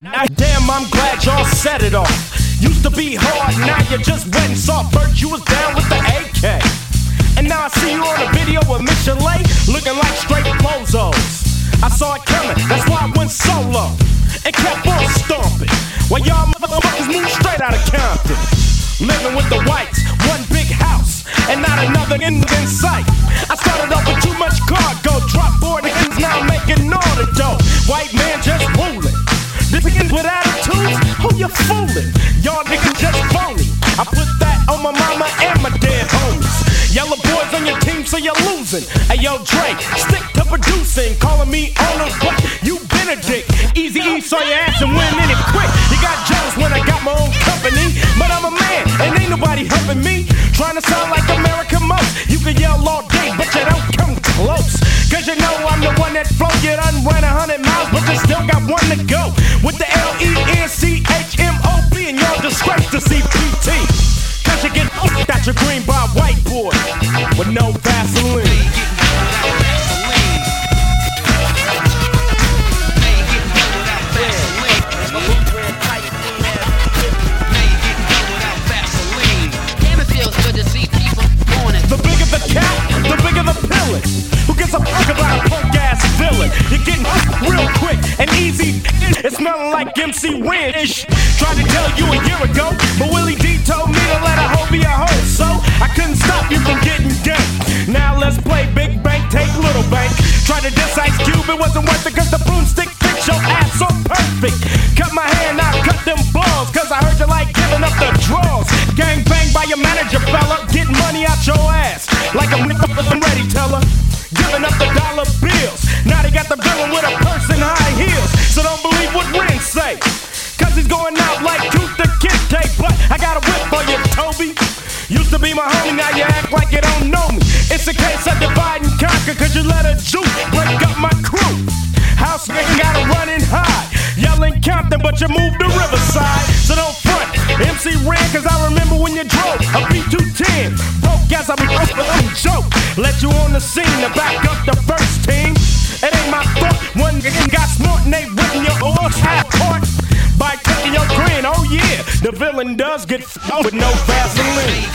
Damn, I'm glad y'all set it off. Used to be hard, now you just went and saw Bert. You was down with the AK. And now I see you on a video with Michelet, looking like straight bozos. I saw it coming, that's why I went solo and kept on stomping, while y'all motherfuckers moved straight out of Compton. Living with the whites, one big house, and not another in sight. I started off with too much cargo, drop board niggas now making all the dough. White man just ruling. This niggas with attitudes, who you fooling? Y'all niggas just phony. I put that on my mama and my dead homies. Yellow boys on your team, so you're losing. Hey yo, Dre, stick to producing. Calling me Arnold, but you Benedict. Easy E saw your ass and went in it quick. You got jealous when I got my own company, but I'm a man and ain't nobody helping me. Trying to sound like America most. You can yell all day, but you don't come close. Cause you know I'm the one that flow. You done ran 100 miles, but you still got one to go. With the LENCHMOB and your disgrace to CPT. Cause you get got your green by white boy with no Vaseline. The bigger the cat, the bigger the pillage. Who gives a fuck about a punk ass villain? You're getting real quick and easy. It's smelling like MC Ren-ish. Tried to tell you a year ago, but Willie D told me to let a hoe be a hoe, so I couldn't stop you from getting gay. Now let's play Big Bank, take Little Bank. Tried to diss Ice Cube, it wasn't worth it cause the broomstick fits your ass so perfect. Cut my hand, now cut them balls, cause I heard you like giving up the draws. Gang bang by your manager, fella, getting money out your ass like a I'm ready, teller. Giving up the dollar bills. Now they got the villain with a purse and high heels. So don't believe what Ren say, cause he's going out like tooth to kente. But I got a whip for you, Toby. Used to be my homie, now you act like you don't know me. It's a case of divide and conquer, cause you let a Jew break up my crew. House nigga got a running high, yelling Compton, but you moved to Riverside. So don't front, MC Ren, cause I remember when you drove a B210. Broke as I be joke. Let you on the scene to back up the first team. It ain't my fault, one nigga got smart and they written your horse half part by taking your grin. Oh yeah, the villain does get f***ed with no Vaseline.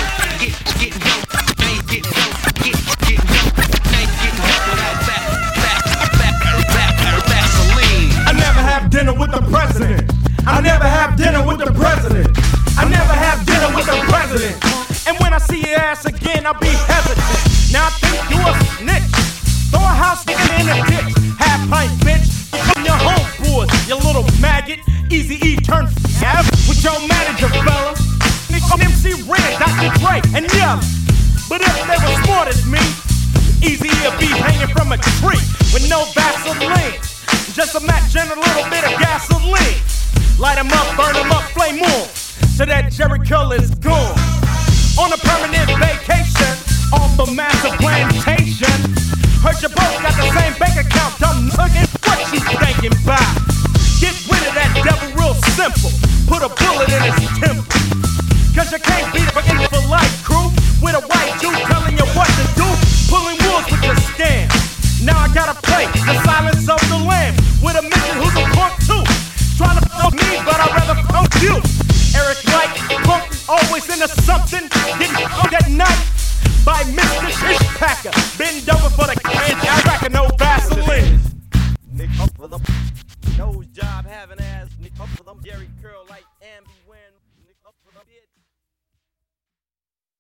I never have dinner with the president. I never have dinner with the president. I never have dinner with the president. And when I see your ass again, I'll be hesitant. Now I think you a snitch. Throw a house nigga in a ditch. Half pint bitch. Become your homeboys, you little maggot. Easy E turn f*** with your manager, fella. MC Ren, Dr. Dre, and Yella. But if they were smart as me, Easy E'll be hanging from a tree with no Vaseline. Just a match and a little bit of gasoline. Light 'em up, burn 'em up, flame on, so that Jericho is gone. On a permanent vacation, off a massive plantation. Heard you both got the same bank account, dumb nugget. What you thinking about? Get rid of that devil real simple. Put a bullet in his temple. Cause you can't beat it for life, crew. With a white dude telling you what to do. Pulling wolves with your scam. Now I gotta play the silence of the lamb with a midget who's a punk too. Trying to fuck me, but I'd rather fuck you. Eric White, punk, always into something. Getting fucked at night by Mr. Fishpacker. Bend over for the can, I reckon no Vaseline. Nick up for the nose job having ass. Nick up for them Jerry Curl like.